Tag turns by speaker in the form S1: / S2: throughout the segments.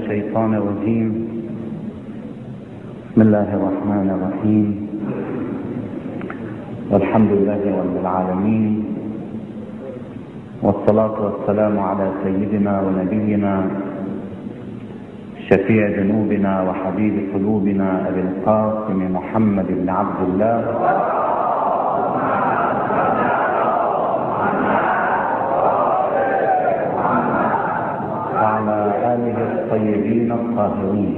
S1: الشيطان الرجيم. بسم الله الرحمن الرحيم، والحمد لله رب العالمين، والصلاة والسلام على سيدنا ونبينا شفيع ذنوبنا وحبيب قلوبنا أبي القاسم محمد بن عبد الله وعلى آله الطيبين الطاهرين.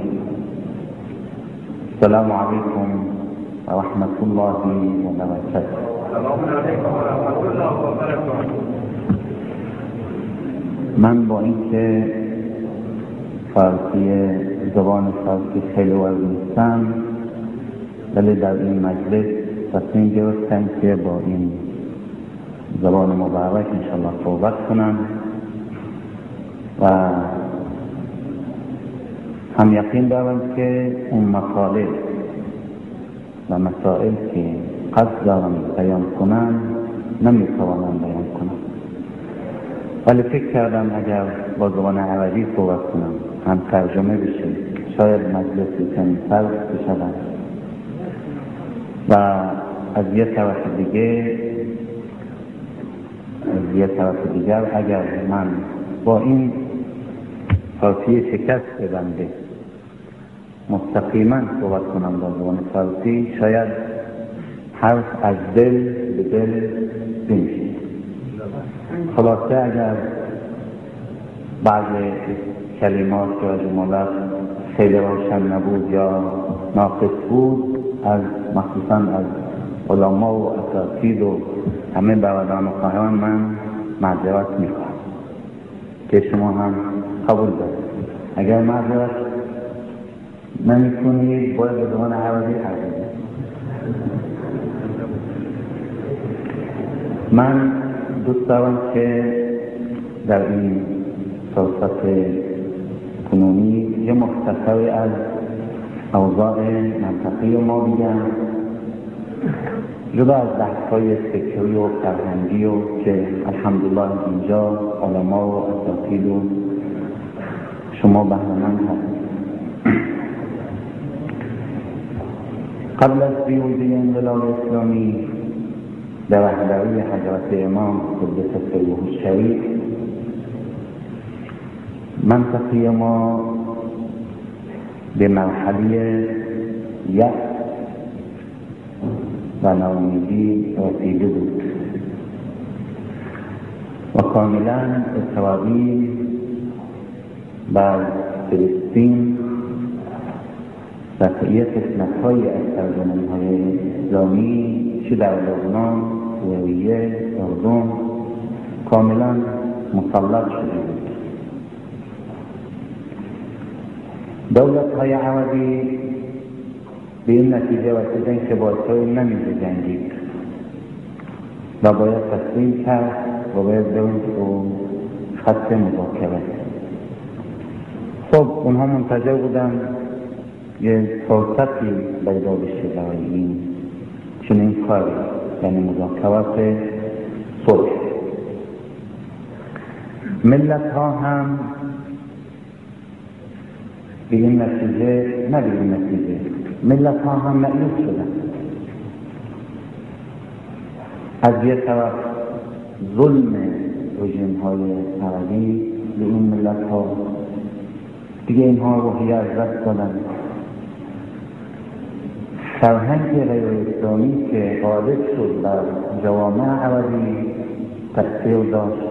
S1: السلام عليكم ورحمة الله وبركاته. من با اینکه زبان فارسی خیلی وارد نیستم، ولی در این مجلس تصمیم گرفتم که با این زبان مبارک انشاءالله صحبت کنم و هم یقین دارم که اون مطالب و مسائل که قصد دارم بیان کنم نمیتوانم بیان کنم، ولی فکر کردم اگر با زبان عربی صحبت کنم هم ترجمه بشه شاید مجلسی کمی فرق بشود و از یه طرف دیگر اگر من با این فارسی شکست بنده مستقیما صحبت کنم با زبان فارسی، شاید حرف از دل به دل بمیشه. خلاصه اگر بعض کلمات یا جملات خیلی روشن نبود یا ناقص بود، از مخصوصا از علما و اساتید و همه برادران و خواهران من معذرت میخواهم که شما هم قبول دارید. اگر معذرت نمیکنید باید به زبان عربی حرف بزنید. من دوست دارم که در این فرصت کنونی یه مختصری از اوضاع منطقی ما بگم، جدا از بحث‌های فکری و فرهنگی و که الحمدلله اینجا علما و اساتید و شما بهره‌مند هستید. قبل از پیروزی انقلاب اسلامی در رهبری حضرت امام قدس سره الشریف، منطقه ما به مرحله یأس و ناامیدی رسیده بود و کاملا اسرائیل بر فلسطین و یه قسمت‌های از سرزمین‌های اسلامی چه در لبنان، سوریه، اردن کاملا مسلط شده بود. دولت‌های عربی به این نتیجه رسیدن که با اسرائیل نمیشه جنگید و باید تسلیم کرد و باید بریم تو خط مذاکره. خب اونها منتظر بودن یه فرصتی پیدا بشه برای این چنین کاری، یعنی مذاکرات صلح. ملت ها هم به این نتیجه ملت ها هم مایوس شدن. از یک طرف ظلم رژیم های عربی به این ملت ها، دیگه اینها روحیه از دست دادن. فرهنگ غیر اسلامی که غالب شد بر جوامع عربی تأثیر داشت.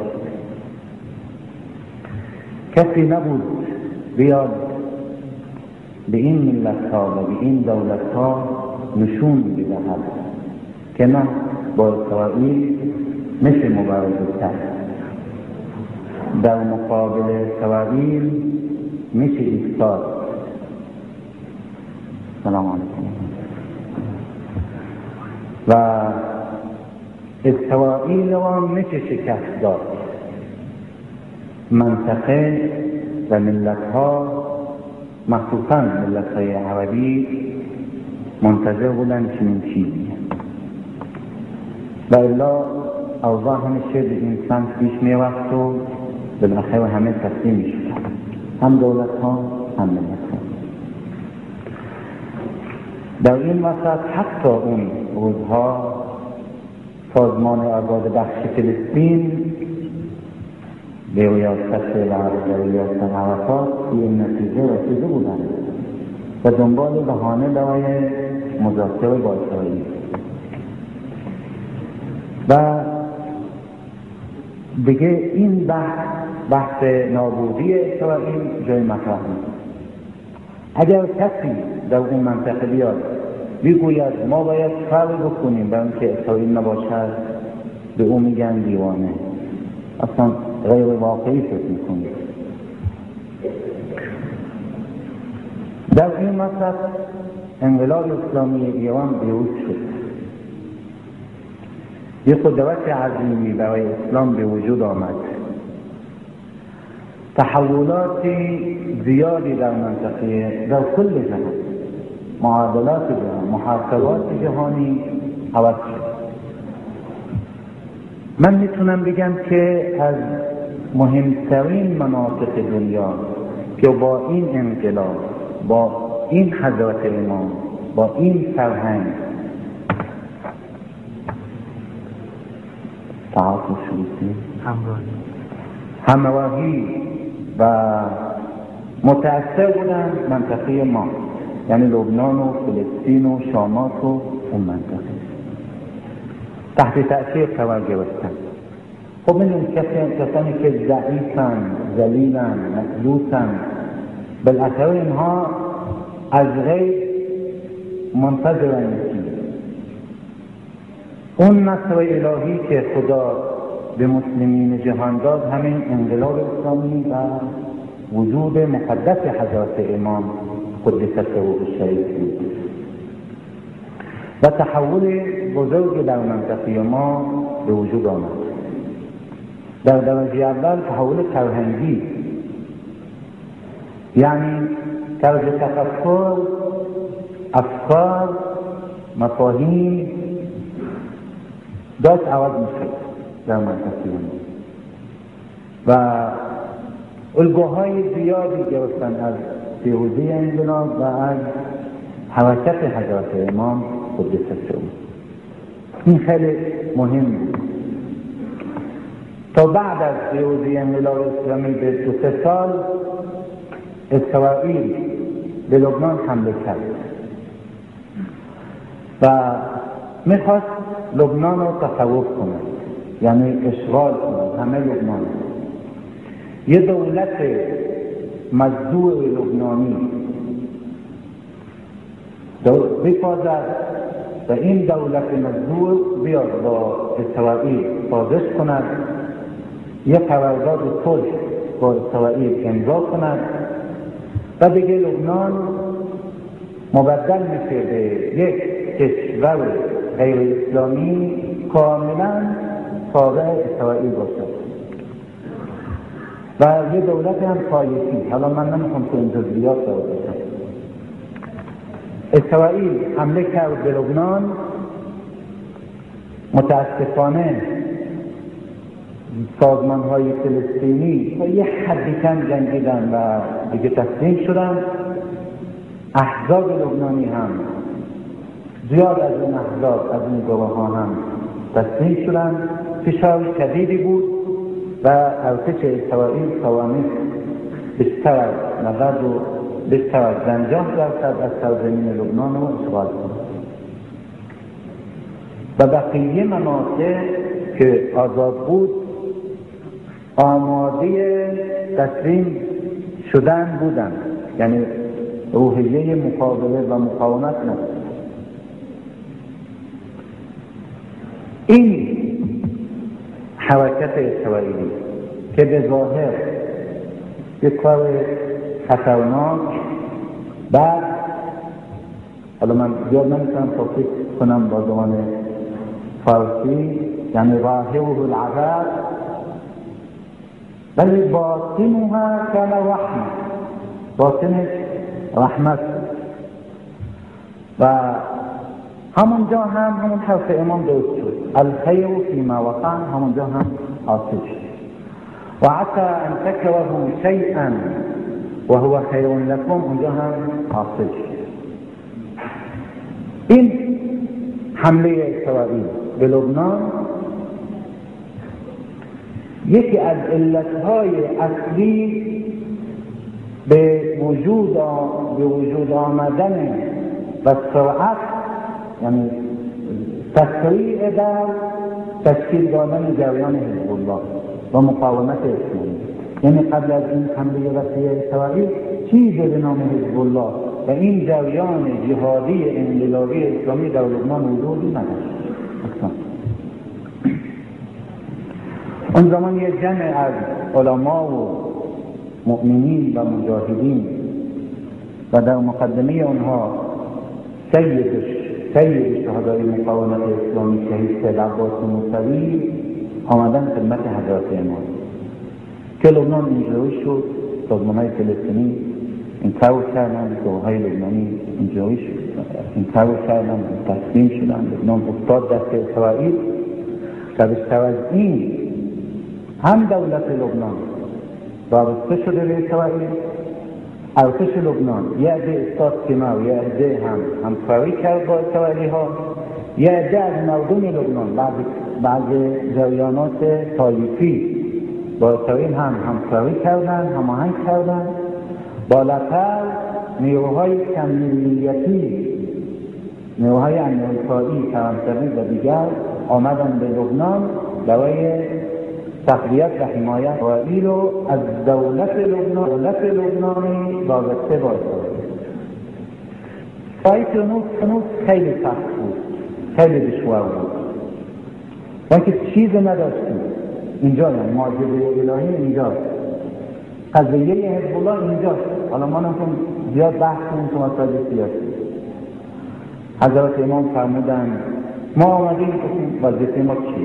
S1: کسی نبود بیاد به این ملت ها و به این دولت ها نشون بدهد که نه، با اسرائیل میشه مبارزه کرد، در مقابل اسرائیل میشه ایستاد. سلام علیکم. و اسرائیل را میشه شکست داد. منطقه و ملت ها، مخصوصا ملت های عربی، منتظر بودن چنین چیزی و الا اوضاع همیشه به انسان پیش میرفت و بالاخره همه تسلیم میشدن، هم دولت ها حمله نکنه. در این وسط حتی اون روزها سازمان آزاد بخش فلسطین به ریاست عرفات به این نتیجه رسیده بودند و دنبال بهانه برای مذاکره با اسرائیل و دیگه این بحث نابودی اسرائیل جای مطرح نیست. اگر کسی در اون منطقه بیاد بگوید ما باید کاری بکنیم برای اینکه اسرائیل نباشد، به اون میگن دیوانه، اصلا غیر واقعی فکر میکنید. در این وسط انقلاب اسلامی ایران پیروز شد. یک قدرت عظیمی برای اسلام به وجود آمد. تحولات زیادی در منطقه، در کل جهان، معادلات جهان، محاسبات جهانی عوض شد. من میتونم بگم که از مهمترین مناطق دنیا که با این انقلاب، با این حضرت امام، با این فرهنگ همراهی و متأثر بودن منطقه ما، یعنی لبنان و فلسطین و شامات و اون منطقه تحت تأثیر قرار گرفتن. خب میدونید کسانی که ضعیفن، ذلیلن، مخلوطن، بالاخره اینها از غیر منتظرن نشید. اون نصر الهی که خدا به مسلمین جهان داد همین انقلاب اسلامی و وجود مقدس حضرت امام قدس سره الشریف بود و تحول بزرگ در منطقه ما به وجود آمد. در درجه اول تحول فرهنگی، یعنی طرز تفکر، افکار، مفاهیم داشت عوض میشد در منطقه ما و الگوهای زیادی گرفتن از پیروزی انقلاب و از حرکت حضرت امام قدس سره. این خیلی مهم بود. تا بعد از پیروزی انقلاب اسلامی به 2 سال اسرائیل به لبنان حمله کرد و میخواست لبنان رو تصرف کنه، یعنی اشغال کنه همه لبنان. یه دولت مزدور لبنانی بپازد و این دولت مزدور بیاد با اسرائیل سازش کند، یه قرارداد صلح با اسرائیل امضا کند و دیگه لبنان مبدل میشه به یک کشور غیر اسلامی کاملا تابع اسرائیل باشد و یه دولت هم طایفی. حالا من نمیخوام تو این جزئیات رو بگم. اسرائیل حمله کرد به لبنان، متاسفانه سازمان های فلسطینی تا یه حدی کم جنگیدن و دیگه تسلیم شدن. احزاب لبنانی هم زیاد از این احزاب، از این گروه ها هم تسلیم شدن. فشار شدیدی بود و ارتش اسرائیل توانست بیشتر از 90 و بیشتر از 50% از سرزمین لبنان رو اشغال کنند و بقیه مناطق که آزاد بود آماده تسلیم شدن بودند، یعنی روحیه مقابله و مقاومت نداشت. این حرکت اسرائیلی که به ظاهر یک کار خطرناک، بعد حالا من زیاد نمیتونم توصیف کنم با زبان فارسی، یعنی ظاهره العذاب ولی باطنها کان رحمه، باطنش رحمت. و همونجا هم همون حرف امام درست شد، الخیر فیما وقع، همونجا هم حاصل شد. و عسى ان تكرهوا شيئا و هو خیر لکم اونجا هم حاصل شد. این حمله اسرائیل به لبنان یکی از علتهای اصلی به وجود آمدن و سرعت، یعنی تسریع در تشکیل دادن جریان حزب الله و مقاومت اسلامی. یعنی قبل از این حمله وسیع اسرائیل چیزی به نام حزب الله و این جریان جهادی انقلابی اسلامی در لبنان وجود نداشت. اون زمان یک جمع از علما و مؤمنین و مجاهدین و در مقدمه اونها سید شهدای مقاومت اسلامی شهید سید عباس موسوی آمدن خدمت حضرت امام که لبنان اینجوری شد. سازمان‌های فلسطینی این کار کردن، گروه‌های لبنانی اینجوری شد، این کار کردن، تسلیم شدن. لبنان افتاد دست اسرائیل. بیشتر از این هم دولت لبنان وابسته شده به اسرائیل، ارتش لبنان یه عده استاد کنار، یه عده همکاری کرد با اسرائیلی‌ها، یه عده از مردم لبنان بعض جریانات طایفی با اسرائیل همکاری کردن، هماهنگ کردن. بالاتر نیروهای کم‌ملیتی، نیروهای امریکایی، فرانسوی و دیگر آمدن به لبنان برای تقویت و حمایت اسرائیل و از دولت لبنانی وابسته باشد. هنوز خیلی سخت بود، خیلی دشوار بود. وقتی که چیز نداشتیم اینجا، یعنی معجزه الهی اینجا، قضیه حزب الله اینجا. حالا ما نمی‌خوام زیاد بحث کنیم تو مسائل سیاسی. حضرت امام فرمودن ما آمدیم گفتیم وظیفه ما چیه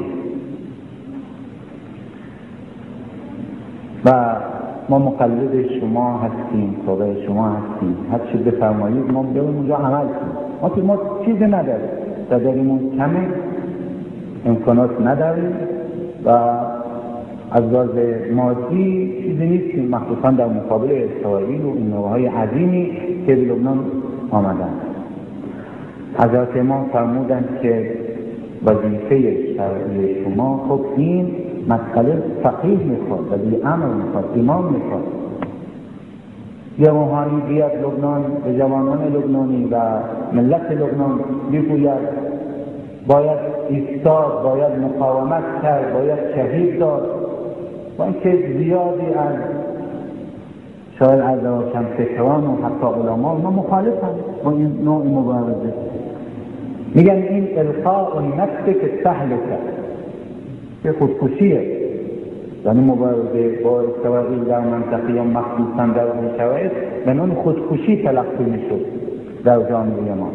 S1: و ما مقلد شما هستیم، تابع شما هستیم، هر چی بفرمایید ما بریم اونجا عمل کنیم. ما چیزی نداریم، داریمون کمه، امکانات نداریم و از لحاظ مادی چیزی نیستیم، مخصوصا در مقابل اسرائیل و این نوعهای عظیمی که به لبنان آمدن. حضرت امام فرمودند که وظیفه شرعی شما خب این مسئله فقیه میخواد، ولی امر میخواد، امام میخواد. یه روحانی بیاد لبنان به جوانان لبنانی و ملت لبنان بگوید باید ایستاد، باید مقاومت کرد، باید شهید داد. و اینکه زیادی از شاید از روشنفکران و حتی علما ما مخالفن با این نوع مبارزه. میگن این القاء النفس که تهلکه، که خودکشیه. یعنی مبارزه با اسرائیل در منطقه یا مخصوصا در این شرایط به نوع خودکشی تلقی میشد در جامعه ما.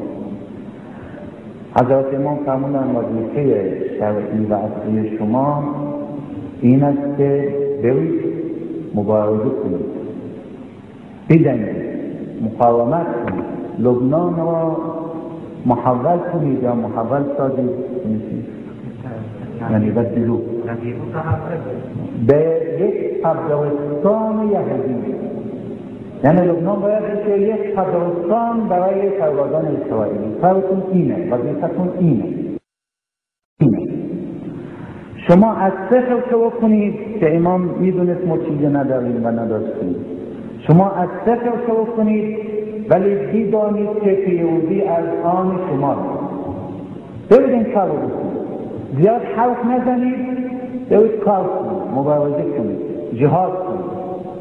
S1: حضرت امام فرمودن وظیفه شرعی و اصلی شما این است که برید مبارزه کنید، بجنگید، مقاومت کنید، لبنان را محول کنید یا محول سازید، یعنی بدلو به یک قبرستان یهودی. یعنی لبنان باید بشه یک قبرستان برای سربازان اسرائیلی. کارتون اینه، وظیفتون اینه. شما از صفر شروع کنید که امام میدونست ما چیزی نداریم و نداشتیم. شما از صفر شروع کنید ولی بدانید که پیروزی از آن شما. برید این کار رو بکنید. زیاد حرف نزنید، برید کار کنید، مبارزه کنید، جهاد کنید.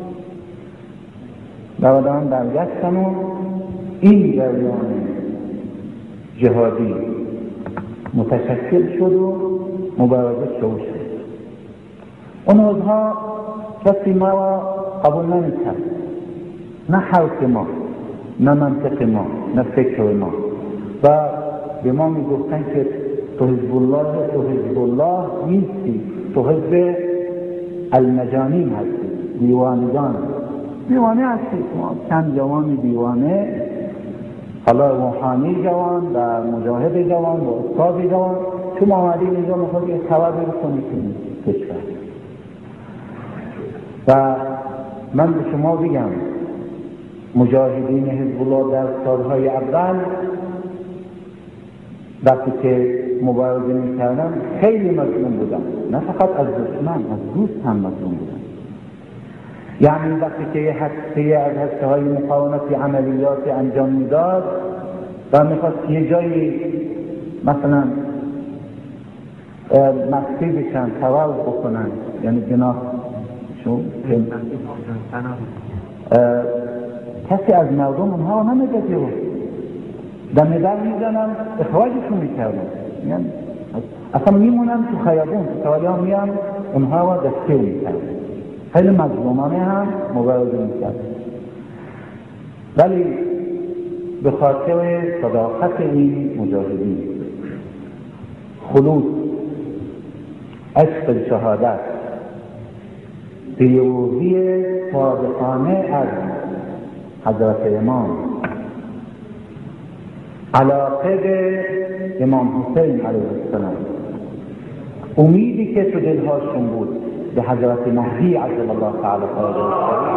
S1: برادران برگشتن و این جریان جهادی متشکل شد و مبارزه شروع شد. اون روزها کسی ما را قبول نمی‌کرد، نه حرف ما، نه منطق ما، نه فکر ما، و به ما میگفتن که تو حزب الله نیستی، تو حزب المجانین هستی، دیوانه هستی. ما چند جوان دیوانه، حالا روحانی جوان و مجاهد جوان و استاد جوان، شما آمدید اینجا میخواد یه خبر بکنید که کشور. و من به شما بگم مجاهدین حزب الله در سالهای اول وقتی که مبارزه می‌کردن خیلی مظلوم بودن، نه فقط از دشمن، از دوست هم مظلوم بودن. یعنی وقتی که یه هسته از هسته‌های مقاومتی عملیات انجام میداد و میخواست یه جایی مثلا مخفی بشن، تواضع بکنن، یعنی جناح شو کسی از مردم اونها نمیداد، یه دم در میزنن اخراجشون میکردن، یعنی اصلا میمونن تو خیابون، سوالی ها میان اونها رو دستگیر میکردن، خیلی مظلومانه هم مبارزه میکردن. ولی به خاطر صداقت این مجاهدین، خلوص، عشق شهادت، پیروزی صادقانه از حضرت امام، علاقه به امام حسین علیه السلام، امیدی که تو دلهاشون بود به حضرت مهدی عجل الله تعالی فرجه،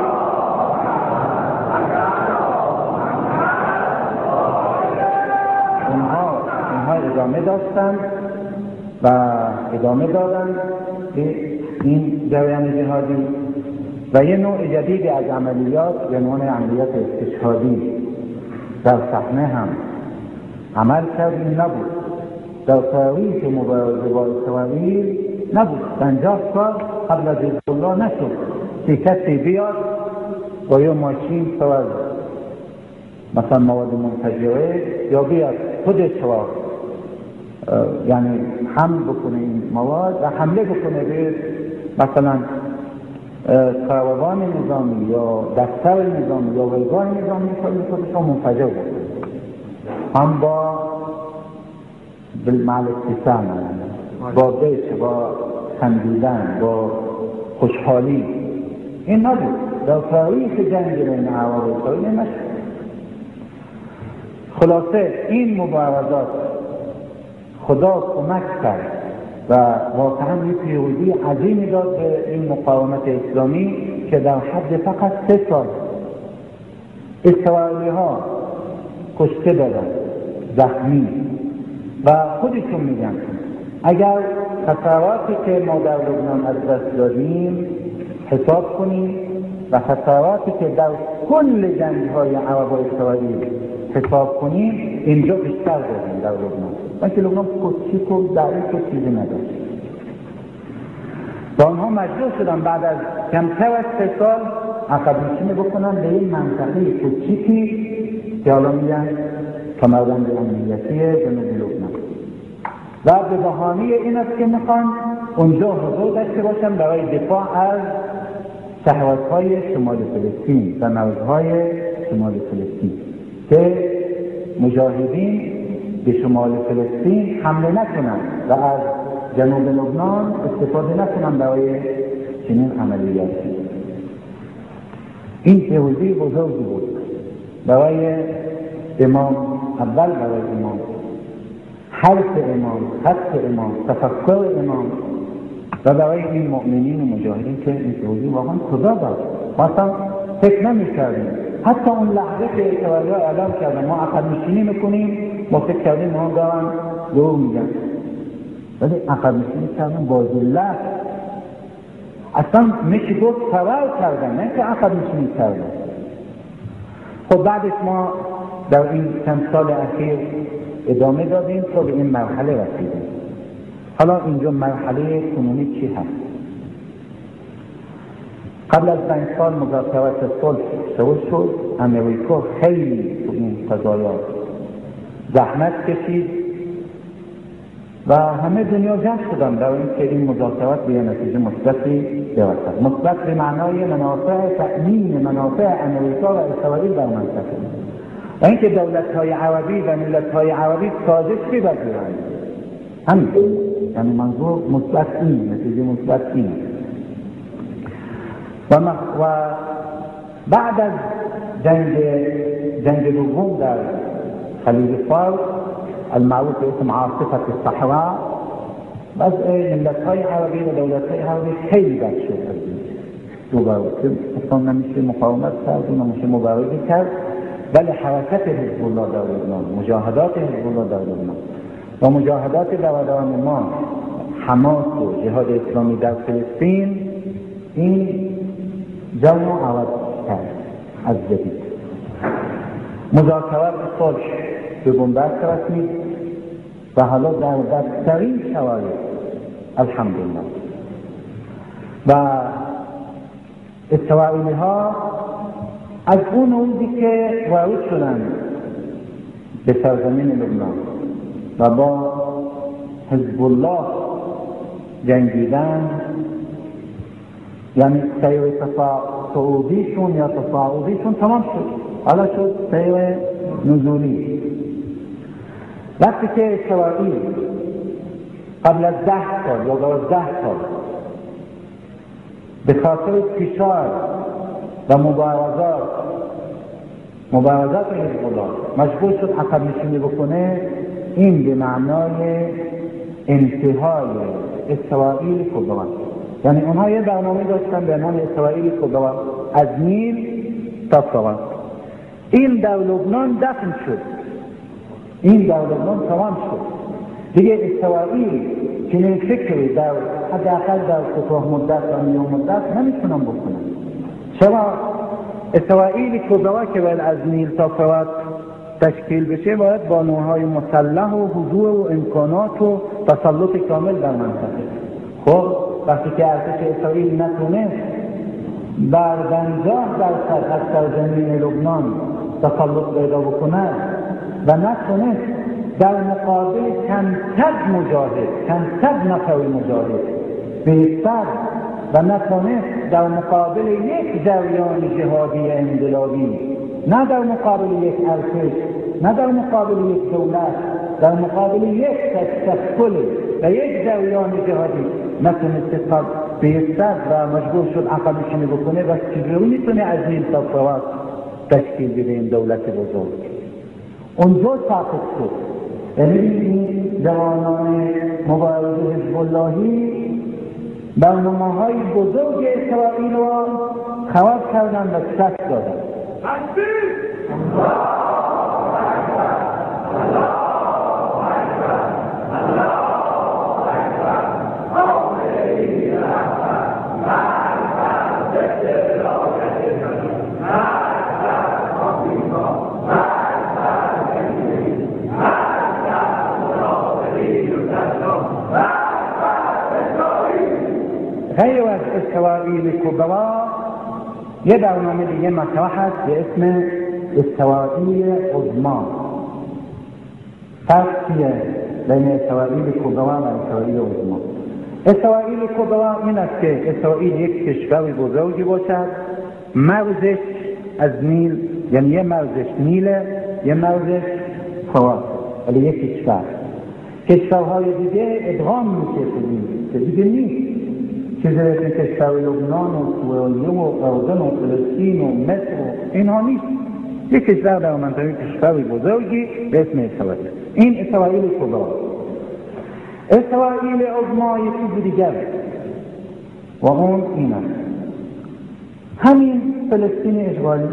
S1: اونها ادامه داشتن و ادامه دادن به این جریان جهادی و یه نوع جدیدی از عملیات، یه نوع عملیات استشهادی در صحنه هم عمل کرد. این نبود در تاریخ مبارزه با اسرائیل، نبود 50 سال قبل از حزب الله نشد که کسی بیاد با یه ماشین پر از مثلا مواد منفجره یا بیاد خودش را یعنی حمل بکنه این مواد و حمله بکنه به مثلا کاروان نظامی یا دفتر نظامی یا ویگاه نظامی، خودش را منفجر بکنه، هم با بالمعل ابتسام، با بیش، با خندیدن، با خوشحالی. این نبود در تاریخ جنگ بین عرب و اسرائیل نشد. خلاصه این مبارزات خدا کمک کرد و واقعا یک پیروزی عظیمی داد به این مقاومت اسلامی که در حد فقط 3 سال اسرائیلی ها کشته دادن، زخمی، و خودشون میگن اگر خساراتی که ما در لبنان از دست دادیم حساب کنیم و خساراتی که در کل جنگ‌های عرب و اسرائیل حساب کنیم، اینجا بیشتر دادیم در لبنان، بلکه لبنان کوچیک و ضعیف و چیزی نداشت. و آنها مجبور شدن بعد از کمتر از 3 سال عقب نشینی بکنن به این منطقه کوچیکی که حالا میگن کمربند امنیتی جنوب لبنان و به بهانه این است که میخوان اونجا حضور داشته باشن برای دفاع از صحرات‌های شمال فلسطین و مرزهای شمال فلسطین، که مجاهدین به شمال فلسطین حمله نکنن و از جنوب لبنان استفاده نکنن برای چنین عملیاتی. این پیروزی بزرگی بود برای امام، اول برای امام، حرف امام، خط امام، تفکر امام و برای این مؤمنین و مجاهدین که این پیروزی واقعا خدا داد. ما اصلا فکر نمی‌کردیم، حتی اون لحظه که اسرائیلی‌ها اعلام کردن ما عقب نشینی میکنیم، ما فکر کردیم ما دارن دور میگن، ولی عقب نشینی کردن با ذلت، اصلا میشه گفت فرار کردن، نه که عقب نشینی کردن. خب بعدش ما در این چند سال اخیر ادامه دادیم تا به این مرحله رسیدیم. حالا اینجا مرحله کنونی چی هست؟ قبل از 5 سال مذاکرات صلح شروع شد. امریکا خیلی تو این قضایا زحمت کشید و همه دنیا جمع شدن در این که این مذاکرات به نتیجه مثبتی برسد. مثبت به معنای منافع، تأمین منافع امریکا و اسرائیل در منطقه و اینکه دولت‌های عربی و ملت‌های عربی سازش بپذیرند. همین یعنی منظور مثبت این، نتیجه مثبت این. و بعد از جنگ دوم در خلیج فارس المعروف به اسم عاصفه الصحراء، وضع ملت‌های عربی و دولت‌های عربی خیلی بد شد. مبارزه اصلا نمیشه مقاومت کرد و نمیشه مبارزه کرد، ولی حرکت حزب الله در لبنان، مجاهدات حزب الله در لبنان و مجاهدات برادران ما حماس و جهاد اسلامی در فلسطین این جو عوض کرد از جدید. مذاکرات صلح به بنبست رسید و حالا در بدترین شرایط الحمدلله و اسرائیلی ها از اون روزی که وارد شدن به سرزمین لبنان و با حزب الله جنگیدن، یعنی سیر صعودیشون یا تصاعدیشون تمام شد، حالا شد سیر نزولی. وقتی که اسرائیل قبل از 10 سال یا 12 سال به خاطر فشار و مبارزات حزب الله مجبور شد عقب نشینی بکنه، این به معنای انتهای اسرائیل کبرا. یعنی اونها یه برنامه داشتن به نام اسرائیل کبرا از نیل تا فرات. این در لبنان دفن شد، این در لبنان تمام شد. دیگه اسرائیل چنین فکری در حداقل در کوتاه مدت و میان مدت نمیتونن بکنن. چرا؟ اسرائیل کبرا که باید از نیل تا فرات تشکیل بشه باید با نوعهای مسلح و حضور و امکانات و تسلط کامل در منطقه. خب وقتی که ارتش اسرائیل نتونست بر 50% از سرزمین لبنان تسلط پیدا بکنه و نتونست در مقابل چند صد نفر مجاهد بهتر و نتونست در مقابل یک جریان جهادی انقلابی، نه در مقابل یک ارتش، نه در مقابل یک دولت، در مقابل یک تشکل و یک جریان جهادی نتونست بهتر و مجبور شد عقب نشینی بکنه و چجوری میتونه از نیل تا فرات تشکیل بده این دولت بزرگ؟ اونجا ساقط شد. یعنی این جوانان مبارز حزب اللهی برنامه‌های بزرگ اسرائیل را خراب کردن و شکست دادن. غیر از اسرائیل کبرا یه برنامه دیگه مطرح هست به اسم اسرائیل عظما. فرق چیه بین اسرائیل کبرا و اسرائیل عظما؟ اسرائیل کبرا این است که اسرائیل یک کشور بزرگی باشد، مرزش از نیل، یعنی یه مرزش نیله، یه مرزش فرات، ولی یک کشور. کشورهای دیگه ادغام میشه که دیگه نیست، چیزی مثل کشور لبنان و سوریه و اردن و فلسطین و مصر و اینها نیست. یک کشور در منطقه کشور بزرگی به اسم اسرائیل. این اسرائیل کبرا. اسرائیل عظما یک چیز دیگر و اون این است، همین فلسطین اشغالی.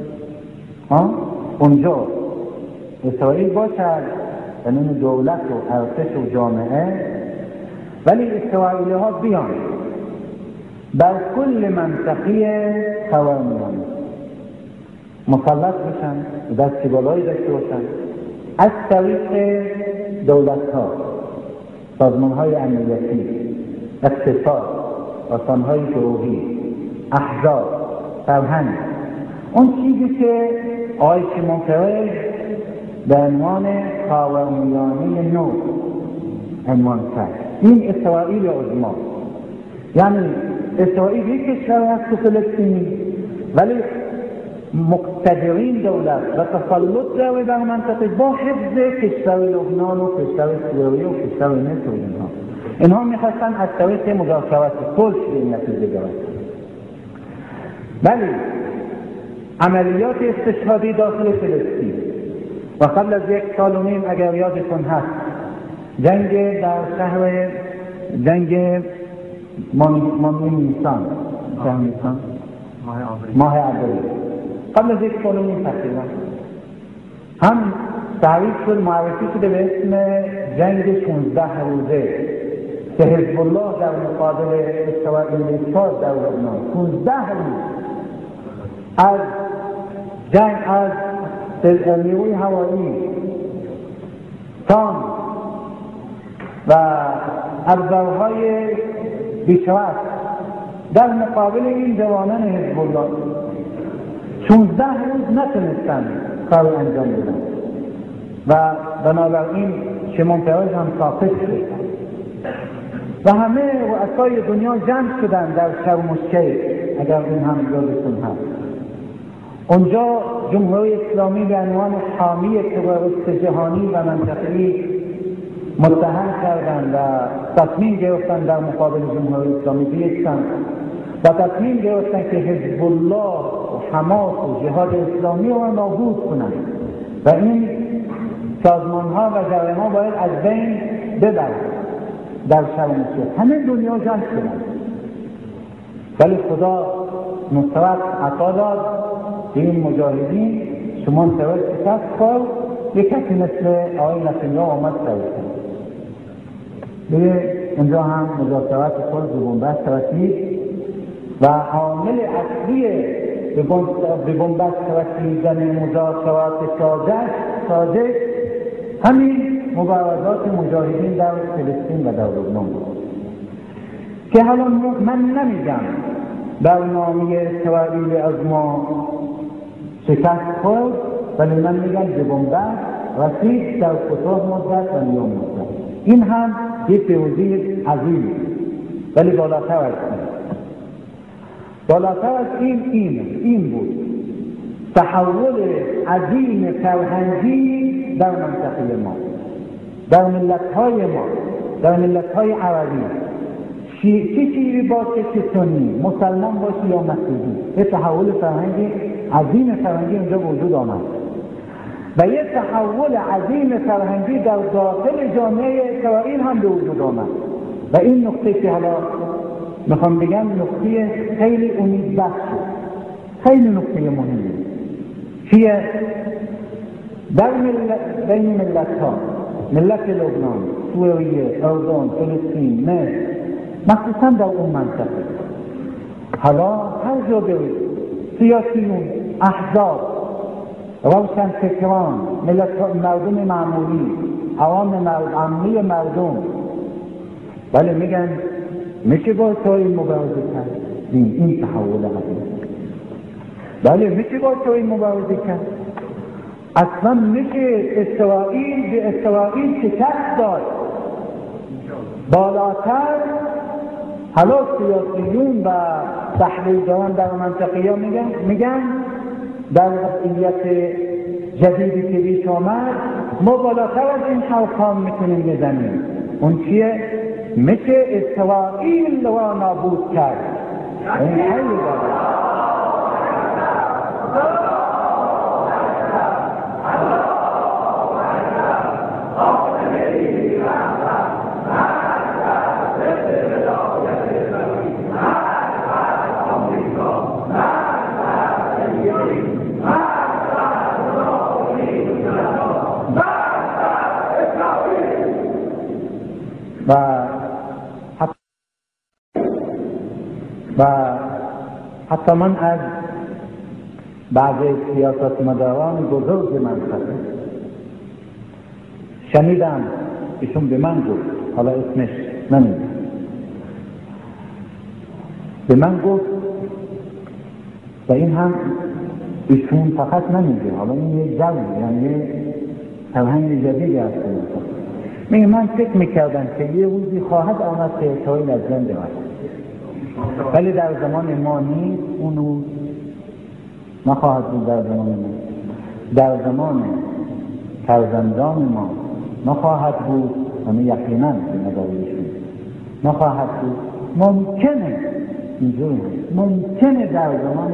S1: اونجا اسرائیل باشد، یعنی دولت و ارتش و جامعه، ولی اسرائیلی ها بیان بر کل منطقه قوانین مسلط بشن، دستی بالایی داشته باشن از طریق دولت ها، سازمان های امنیتی، اقتصاد، آسان های گروهی، احزاب، فرهنگ، اون چیزی که آقای شیمون پرز به عنوان خاورمیانه نو عنوان کرد. این اسرائیل عظما، یعنی اسرائیل یک کشور هست تو فلسطین، ولی مقتدرین دولت و تسلط داره در منطقه با حفظ کشور لبنان و کشور سوریه و کشور مصر و اینها میخواستن از طریق مذاکرات صلح به این نتیجه برسن. ولی عملیات استشهادی داخل فلسطین و قبل از 1 سال و نیم اگر یادتون هست جنگ در شهر جنگ مانی نیسان ماه ابریل قبل از یک سال و نیم تقریبا هم تعریف شد، معرفی شده به اسم جنگ 16 روزه که حزب الله در مقابل اسرائیل ایستاد در لبنان. 16 روز از جنگ، از نیروی هوایی، تانک و ابزارهای بیشرف در مقابل این جوانان حزب الله 16 روز نتونستن کار انجام بدن و بنابراین شمون پیروز هم ساقط شد و همه رؤسای دنیا جمع شدن در شرم الشیخ، اگر این هم یادتون هست. اونجا جمهوری اسلامی به عنوان حامی تروریست جهانی و منطقه‌ای متهم کردند و تصمیم گرفتن در مقابل جمهوری اسلامی بیستن و تصمیم گرفتن که حزب الله و حماس و جهاد اسلامی را نابود کنند و این سازمان‌ها و جریان‌ها باید از بین ببرند. در شرم الشیخ همه دنیا جمع شدند، ولی خدا نصرت عطا داد به این مجاهدین. شما تروریست شکست خورد، یک کسی مثل آقای نتانیاهو آمد سرشون به اونجا هم مذاکرات صلح به بنبست رسید و عامل اصلی به بنبست رسیدن مذاکرات سازش همین مبارزات مجاهدین در فلسطین و در لبنان بود که حالا من نمیگم برنامه اسرائیل از ما شکست خورد، ولی من میگم به بنبست رسید در کوتاه مدت و میان مدت. این هم یک پیروزی عظیم، ولی بالاتر از این بود تحول عظیم فرهنگی در منطقه ما، در ملت‌های ما، در ملت‌های عربی. چه چیزی باشه که سنی مسلمان باشه یا مسیحی، یه تحول فرهنگی عظیم فرهنگی اونجا وجود آمد و یه تحول عظیم فرهنگی در داخل جامعه اسرائیل هم به وجود آمد و این نقطه که حالا میخوام بگم نقطه خیلی امیدبخش، خیلی نقطه مهمه که در بین ملت‌ها، ملت لبنان، سوریه، اردن، فلسطین، مصر، مخصوصا در اون منطقه، حالا هر جا برید سیاسیون، احزاب، روشنفکران، مردم معمولی، عامه مردم، ولی میگن میشه با اسرائیل مبارزه کرد. این تحول عظیم. بله میشه با اسرائیل مبارزه کرد. اصلا میشه اسرائیل به اسرائیل شکست داد. بالاتر حالا سیاسیون و تحلیلگران در منطقه ها میگن در وضعیت جدیدی که پیش آمد ما بالاتر از این حرفا میتونیم بزنیم. اون چیه؟ میشه اسرائیل را نابود کرد. این خیلی بالاتر. و حتی من از بعضی سیاستمداران بزرگ منطقه شنیدم، ایشون به من گفت، حالا اسمش نمیدونم، به من گفت و این هم ایشون فقط نمیگه، حالا این یه جوی، یعنی فرهنگ جدیدی هست. میگه من فکر میکردم که یه روزی خواهد آمد که اسرائیل از بین ببرد، ولی در زمان ما نیست، اون روز نخواهد بود. در زمان ما، در زمان فرزندان ما نخواهد بود، همه یقینا به نظرشون نخواهد بود. ممکنه اینجوری هست، ممکنه در زمان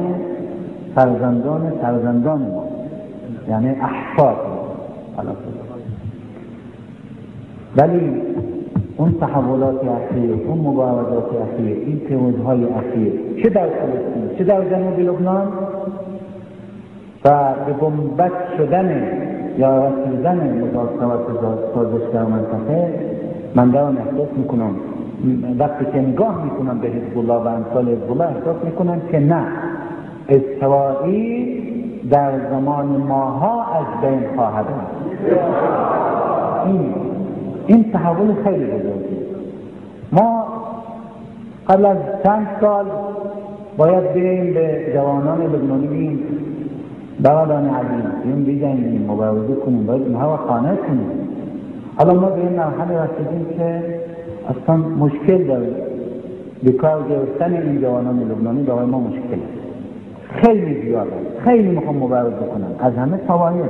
S1: فرزندان ما، یعنی احفاد، ولی اون تحولات اخیر، اون مبارزات اخیر، این پیروزهای اخیر، چه در فلسطین چه در جنوب لبنان و به بنبست شدن یا رسیدن مذاکرات سازش در منطقه، من دارم احساس میکنم وقتی که نگاه میکنم به حزب الله و امثال حزب الله احساس میکنم که نه، اسرائیل در زمان ماها از بین خواهد رفت. این تحول خیلی بزرگی. ما قبل از چند سال باید بریم به جوانان لبنانی بگیم برادران عزیز بجنگیم، مبارزه کنیم، باید اینها رو قانع کنیم. حالا ما به این مرحله رسیدیم که اصلا مشکل داریم، بکار گرفتن این جوانان لبنانی برای ما مشکل خیلی زیاده، خیلی میخوام مبارزه کنم از همه طوایف،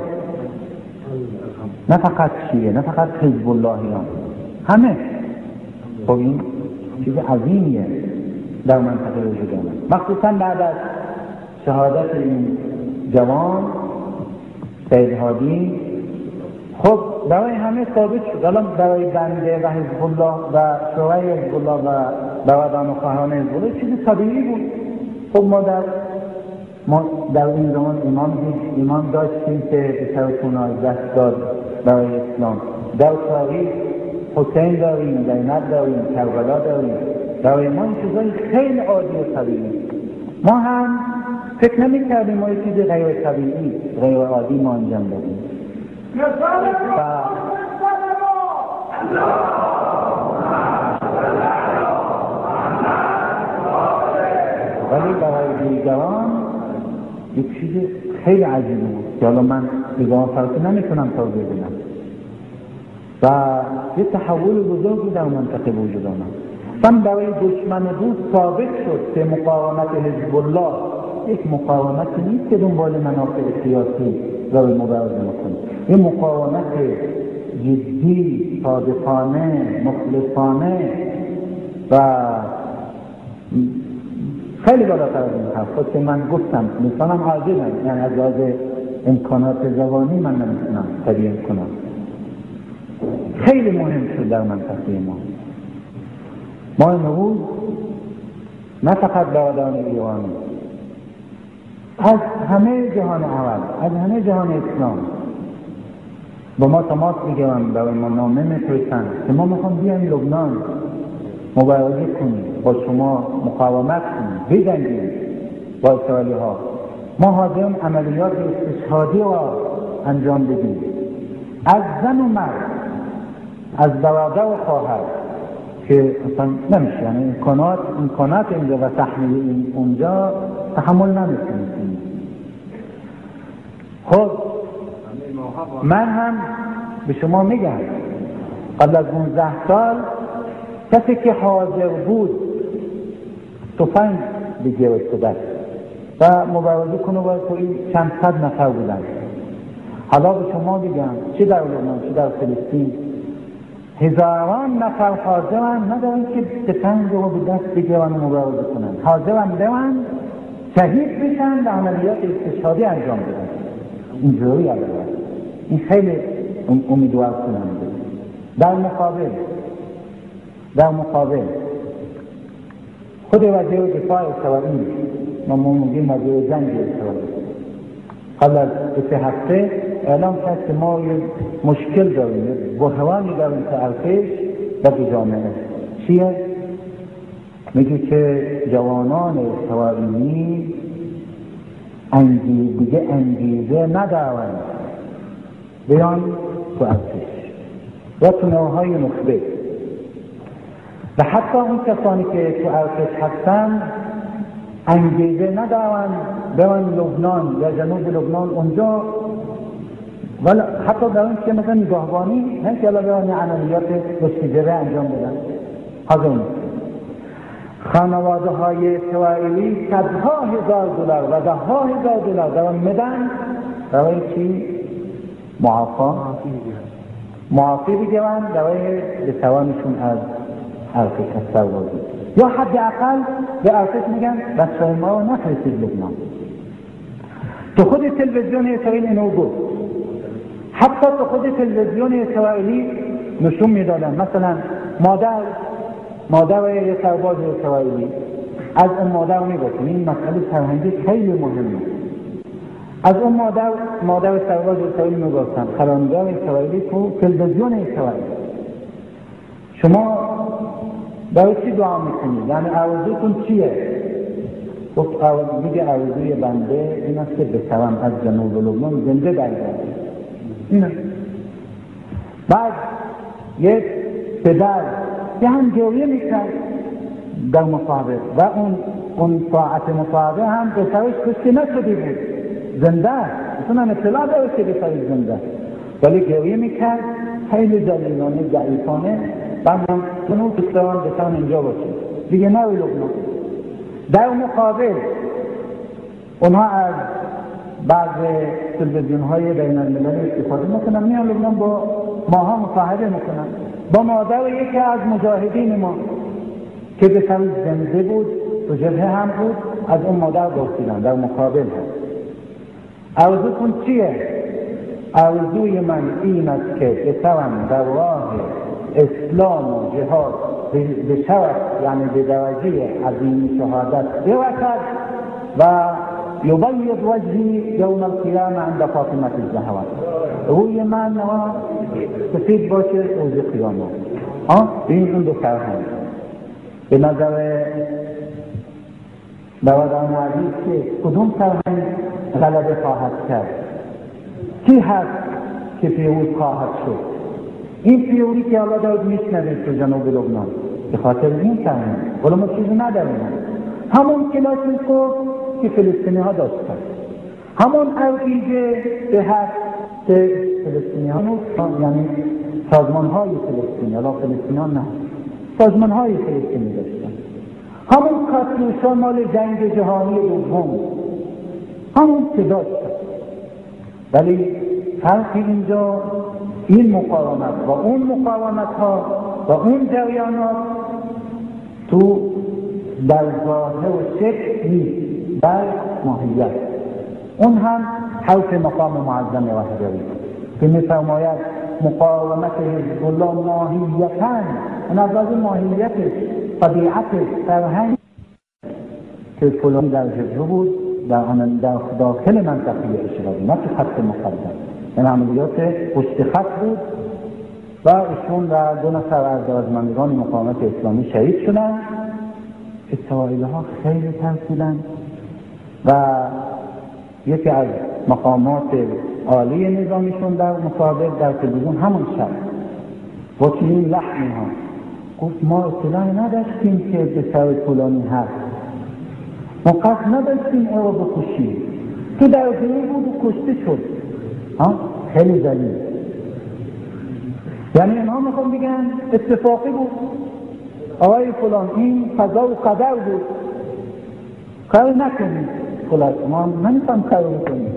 S1: نه فقط شیعه، نه فقط حزب اللهیان، همه. خب این چیز عظیمیه در منطقه وجود دارد، مخصوصا بعد از شهادت این جوان سید هادی. خب برای همه ثابت شد، الان برای بنده و حزب الله و شورای حزب الله و برادران و خواهران حزب الله چیز طبیعی بود. خب ما در این زمان ایمان داشتیم که سرتون از دست داد برای اسلام. در تاریخ حسین داریم، زینب داریم، کربلا داریم، برای ما این چیزای خیلی عادی و طبیعی. ما هم فکر نمی کردیم ما یه چیز غیر طبیعی، غیر عادی ما انجام دادیم. ولی برای دیگران یک چیز خیلی عجیبی بود که حالا من دیگران فرقی نمیتونم توضیح بدم و یه تحول بزرگی در منطقه وجود آمد. من برای دشمن دوست ثابت شد که مقاومت حزب الله یک مقاومت نیست که دنبال منافع سیاسی برای مبارزه میکنه، این مقاومت جدی، صادقانه، مخلصانه و خیلی بالاتر از این حرف که من گفتم میتونم عاجزم، یعنی از لحاظ امکانات زبانی من نمیتونم تبیین کنم. خیلی مهم شد در منطقه ما امروز نه فقط برادران ایرانی، از همه جهان عرب، از همه جهان اسلام با ما تماس میگیرن، برای ما نامه میفرستن که ما میخوام بیایم لبنان مبارزه کنیم، با شما مقاومت کنیم، بجنگیم با اسرائیلی ها. ما حاضریم عملیات استشهادی را انجام بدیم، از زن و مرد، از برادر و خواهر که اصلا نمیشه، یعنی امکانات اینجا و تحمیل اونجا تحمل نمیکنیم. خب من هم به شما میگم قبل از 19 سال کسی که حاضر بود تفنگ بگیره دست و مبارزه کنه با این چند صد نفر بودن. حالا به شما بگم چه در لبنان چه در فلسطین هزاران نفر حاضرن ندارن که تفنگ رو به دست بگیرن و مبارزه کنن، حاضرن برن شهید بشن و عملیات استشهادی انجام بدن. اینجوری البته این خیلی امیدوار کننده. در مقابل خود وزیر دفاع اسرائیل، ما میگیم وزیر جنگ اسرائیل، قبل از 2 هفته اعلام کرد که ما یه مشکل داریم، بحرانی داریم که ارتش و به جامعه. چیه؟ میگه که جوانان اسرائیلی دیگه انگیزه ندارند بیان تو ارتش و تو نوعهای مختلف، و حتی اون کسانی که تو ارتش هستن انگیزه ندارن بیان لبنان یا جنوب لبنان اونجا، ولی حتی در اون که مثلا نگاهبانی نه که بیان عملیات بسیجره انجام بدن. حاضر نیست. خانواده های اسرائیلی صدها هزار دلار و ده ها هزار دلار دارن میدن برای چی؟ معافی بگیرن برای بتوانشون از ارتش سربازی، یا حداقل به ارتش میگن بچه‌های ما رو نفرستید لبنان. تو خود تلویزیون اسرائیل اینو گفت، حتی تو خود تلویزیون اسرائیلی نشون میدادن مثلا مادر و یه سرباز اسرائیلی از اون مادر میگفتیم. این مسئله فرهنگی خیلی مهمه. از اون مادر سرباز اسرائیلی میگفتن خبرنگار اسرائیلی تو تلویزیون اسرائیل شما برای چی دعا میکنید؟ یعنی آرزوتون چیه؟ گفت میگه آرزوی بنده این است که بسرم از جنوب لبنان زنده برگردم. اینه. بعد یک پدر که هم گریه میکرد در مصاحبه و اون ساعت مصاحبه هم بسرش کشته نشده بود، زنده اصلا هم اطلاع داره که بسرش زنده، ولی گریه میکرد خیلی دلیلانه ضعیفانه. بعد هم اون دوستان بسرم اینجا باشه دیگه نه لبنان. در مقابل اونها از بعض تلویزیون های بین المللی استفاده میکنن، میان لبنان با ماها مصاحبه میکنن با مادر یکی از مجاهدین ما که به سر زنده بود و جبهه هم بود. از اون مادر پرسیدن در مقابل هم آرزوتون چیه؟ آرزوی من این است که بسرم در راه اسلام و جهاد به شرف، یعنی به درجه عظیم شهادت برسد و یبید وجهی یوم القیامه عند فاطمه الزهرا، روی من سفید باشه روز قیامت. این اون دو فرهنگ به نظر برادران عزیز که کدوم فرهنگ غلبه خواهد کرد؟ کی هست که پیروز خواهد شد؟ این پیروزی که الله داد میشنوید تو جنوب لبنان به خاطر این فرهنگ، ولی ما چیزی نداریم. همون کلاسیکو که فلسطینی ها داشتن، همون عقیده به حق که فلسطینی ها یعنی سازمان های فلسطینی، حالا فلسطینی ها نه، سازمان های فلسطینی داشتن، همون کاتیوشا مال جنگ جهانی دوم، همون که داشتن. ولی فرق اینجا این مقاومت و اون مقاومت ها و اون جریانات تو در ظاهر و شکل نیست، در ماهیت. اون هم حوث مقام معظم وحدوی که می‌فرماید مقاومت حزب الله ماهیتاً، اون از لحاظ ماهیتش، طبیعتش، فرهنگ که فلانی در جبهه بود در داخل منطقه اشغالی، نه تو خط مقدم، این عملیات پشت خط بود و ایشون و 2 نفر از رازمندگان مقاومت اسلامی شهید شدن. اسرائیلی ها خیلی ترسیدن و یکی از مقامات عالی نظامیشون در مصاحبه در تلویزیون همون شب با چنین لحنی ها گفت ما اطلاعی نداشتیم که به سر فلانی هست، ما قصد نداشتیم او رو بکشیم، تو در جایی بود و کشته شد. خیلی دلیل، یعنی اینها میخوام بگن اتفاقی بود، آقای فلان این قضا و قدر بود، کار نکنید. خلاص ما نمیخوام کار بکنیم،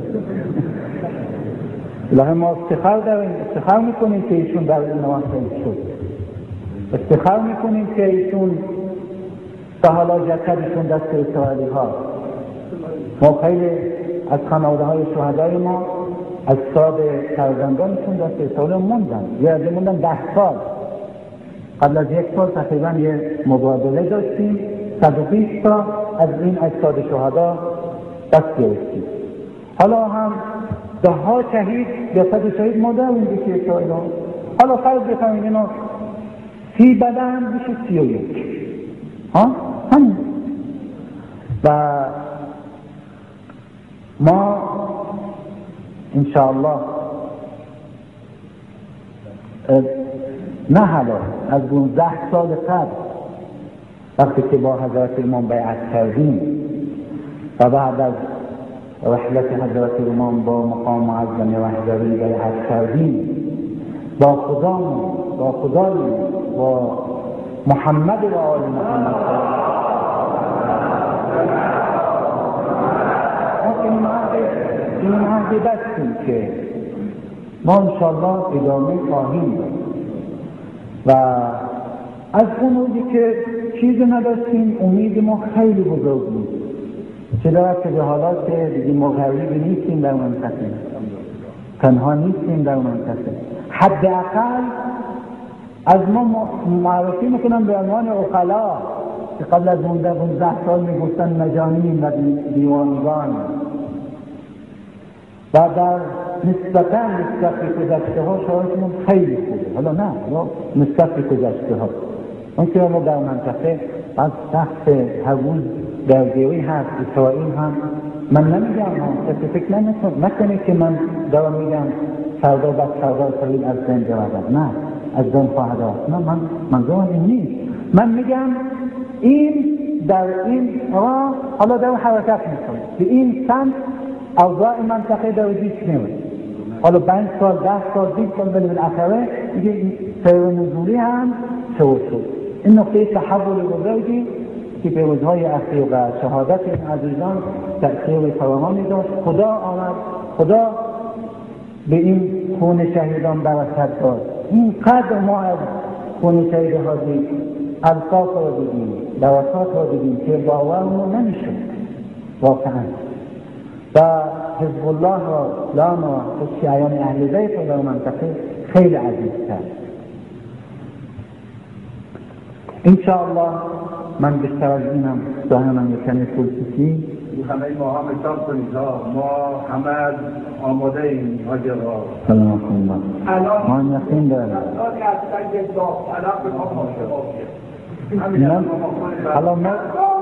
S1: لحظه ما افتخار داریم، افتخار میکنیم که ایشون در این نوان شد، افتخار میکنیم که ایشون سهالا جسدشون دست اسرائیلی ها. ما خیلی از خانواده های شهدای ما از ساد فرزندانشون دست اسرائیل موندن، یه عده موندن 10 سال. قبل از 1 سال تقریبا یه مبادله داشتیم، 120 تا از این اجساد شهدا دست گرفتیم. حالا هم 10 شهید یا 100 شهید مادر اونجا که اسرائیل ها. حالا فرض بکنیم اینا 30 بدن بشه 31. همین. و ما انشاءالله نه حالا از 12 سال قبل وقتی که با حضرت امام بیعت کردیم و بعد از رحلت حضرت امام با مقام معظم وحدوی بیعت کردیم، با خدای با محمد و آل محمد این عهدی بستیم که ما انشاءالله ادامه خواهیم داد. و از اون روزی که چیزی نداشتیم امید ما خیلی بزرگ بود، چرا که به حالات دیگه ما غریبی نیستیم در منطقه، تنها نیستیم در منطقه، حداقل از ما معرفی میکنن به عنوان عقلا که قبل از 15 سال میگفتن مجانین و دیوانگان و در نسبتا نسبت گذشته ها شاهدشون خیلی خوبه. حالا نه نسبت گذشته ها اون که ما در منطقه از تحت حوض درگیری هست اسرائیل هم من نمیگم کسی فکر نکنه که من دارم میگم فردا بعد فردا اسرائیل از بین برود، نه از بین خواهد رفت، نه منظورم این نیست. من میگم این در این راه حالا در حرکت میکنه که این سمت اوضاع منطقه در پیش نمیره. حالا 5 سال 10 سال 20 سال ولی بالاخره دیگه سیر نزولی هم شروع شد. این نقطه تحول بزرگی که پیروزهای اخیر و شهادت این عزیزان تأثیر فراوانی داشت. خدا آمد، خدا به این خون شهیدان برکت داد. اینقدر ما از خون شهیدها دید، القاف را دیدیم، برکات را دیدیم که باورمون نمیشد واقعا. و حزب الله را اسلام و شیعیان اهل بیت را در منطقه خیلی عزیز کرد. انشاءالله من بیشتر از اینم دائما یکنی فلسفی
S2: همه ما هم حساب کنید ما همه آماده این حاجه را
S1: سلام الله ما یقین داریم حالا ما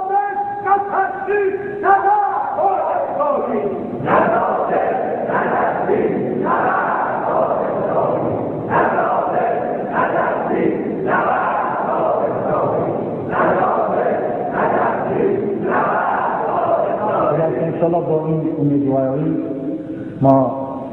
S1: انشاءالله با این امیدواری ما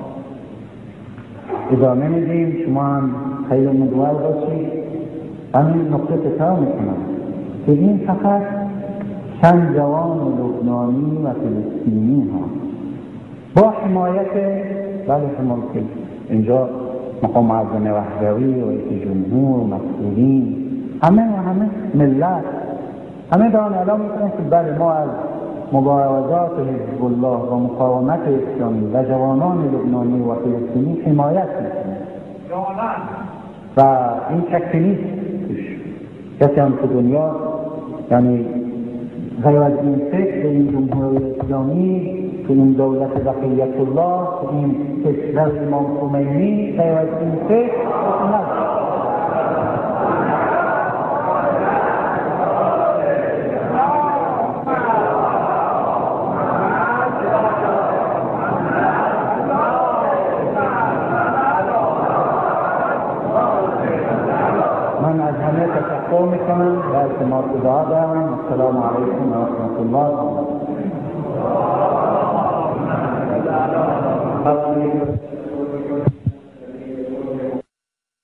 S1: ادامه میدیم. شما هم خیلی امیدوار باشید. همین نقطه تکرار میکنم که این فقط چند جوان لبنانی و فلسطینی ها با حمایت بله حمایت اینجا مقام معظم رهبری و رئیس جمهور و مسئولین همه ملت همه دارن اعلام میکنن که بله ما از مبارزات حزب الله و مقاومت اسلامی و جوانان لبنانی و فلسطینی حمایت میکنه و این شکی نیست. کسی هم تو دنیا یعنی غیر از این فکر به این جمهوری اسلامی تو این دولت بقیت الله تو این کشور امام خمینی غیر از این فکر نداره. من از همه تشکر میکنم و اعتماد دعا دارم. السلام علیکم و رحمت الله و برکاته.